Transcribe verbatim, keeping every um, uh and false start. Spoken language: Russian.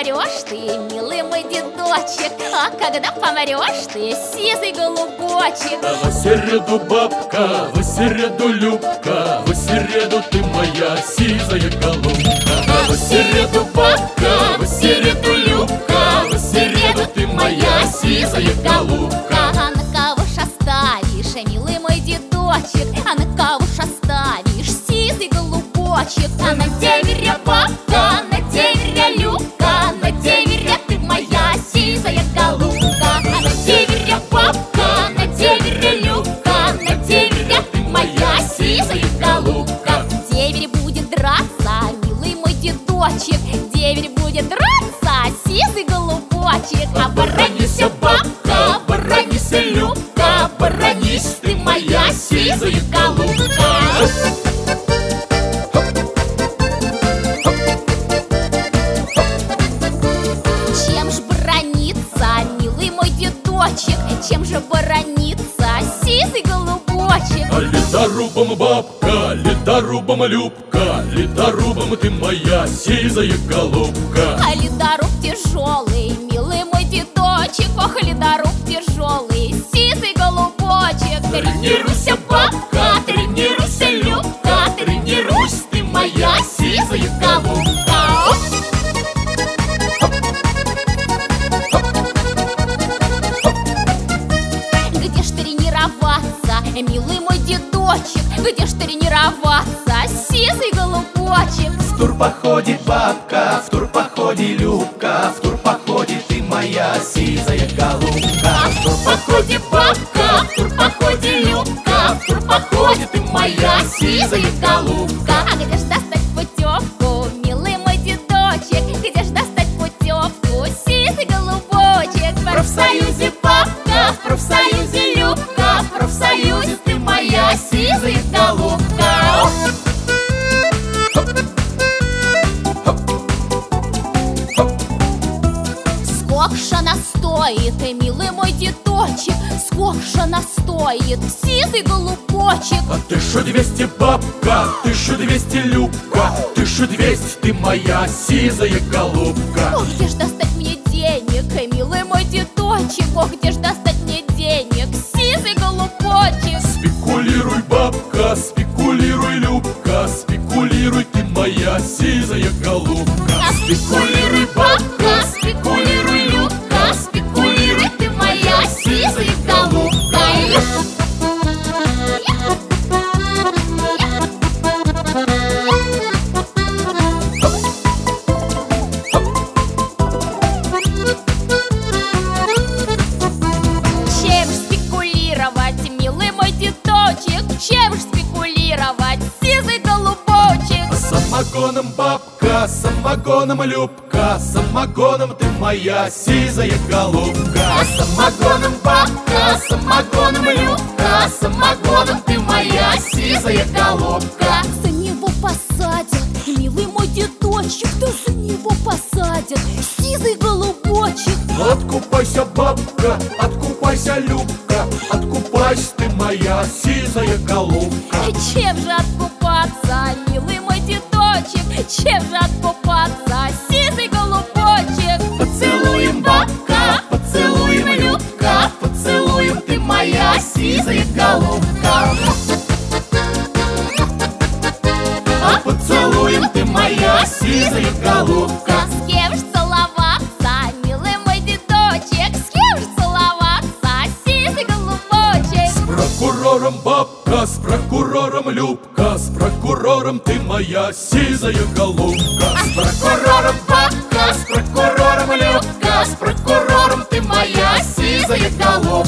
помрешь ты, милый мой дедочек, а когда помрешь ты, сизый голубочек. А в середу бабка, в середу Любка, в середу ты моя сизая голубка. А в середу бабка, в середу Любка, в середу ты моя сизая голубка. А на кого ж оставишь, милый мой дедочек, а на кого ж оставишь, сизый голубочек? А на деверя бабка, на деверя Любка, на деверя ты моя сизая голубка. А на деверя бабка, на деверя Любка, на деверя ты моя сизая голубка. Деверь будет драться, милый мой дедочек, деверь будет драться, сизый голубочек. Оборонись, бабка, оборонись, Любка, оборонись ты моя сизая голубка. Чем ж браниться, милый мой дедочек, чем же борониться, сизый голубочек? А ледорубом бабка, ледорубом Любка, ледорубом ты моя сизая голубка. А ледоруб тяжелый, милый мой дедочек, ох, ледоруб тяжелый, сизый голубочек. Тренируйся, бабка, тренируйся, Любка, тренируйся ты моя сизая голубка. Где ж тренироваться, милый мой дедочек, где ж тренироваться, сизый голубочек? В турпоходе бабка, в турпоходе Любка, в турпоходе ты моя сизая голубка. В турпоходе бабка, в турпоходе Любка, в турпоходе ты моя сизая голубка. А где ж достать путевку, милый мой дедочек, где ж достать путевку, сизый голубочек? В профсоюзе бабка, в профсоюзе Любка, в профсоюзе ты моя сизая голубка. Сколько ж она стоит, милый мой дедочек, сколько ж она стоит, сизый голубочек? А тысячу двести бабка, тысячу двести Любка, тысячу двести ты моя сизая голубка. Ох, где ж достать мне денег, милый мой дедочек, ох, где ж достать мне денег, сизый голубочек? Спекулируй, бабка, спекулируй, Любка, спекулируй ты моя сизая голубка. А спекулируй, бабка, спекулируй, Любка, спекулируй ты моя сизая голубка. Чем ж спекулировать, милый мой дедочек, чем ж спекулировать, сизый голубочек? Самогоном бабка, самогоном Любка, самогоном ты моя сизая голубка. Самогоном бабка, самогоном Любка, самогоном ты моя сизая голубка. За него посадят, милый мой дедочек, да за него посадят, сизый голубочек. Откупайся, бабка, откупайся, Любка, откупайся ты моя сизая голубка. Чем же откупаться, милый мой дедочек, чем же откупаться, сизый голубочек? Поцелуем, бабка, поцелуем, Любка, поцелуем ты моя сизая голубка. А поцелуем ты моя сизая голубка. С кем ж целоваться, милый мой дедочек, с кем ж целоваться, сизый голубочек? С прокурором бабка, с прокурором Любка, с прокурором ты моя сизая голубка. С прокурором бабка, с прокурором Любка, с прокурором ты моя сизая голубка.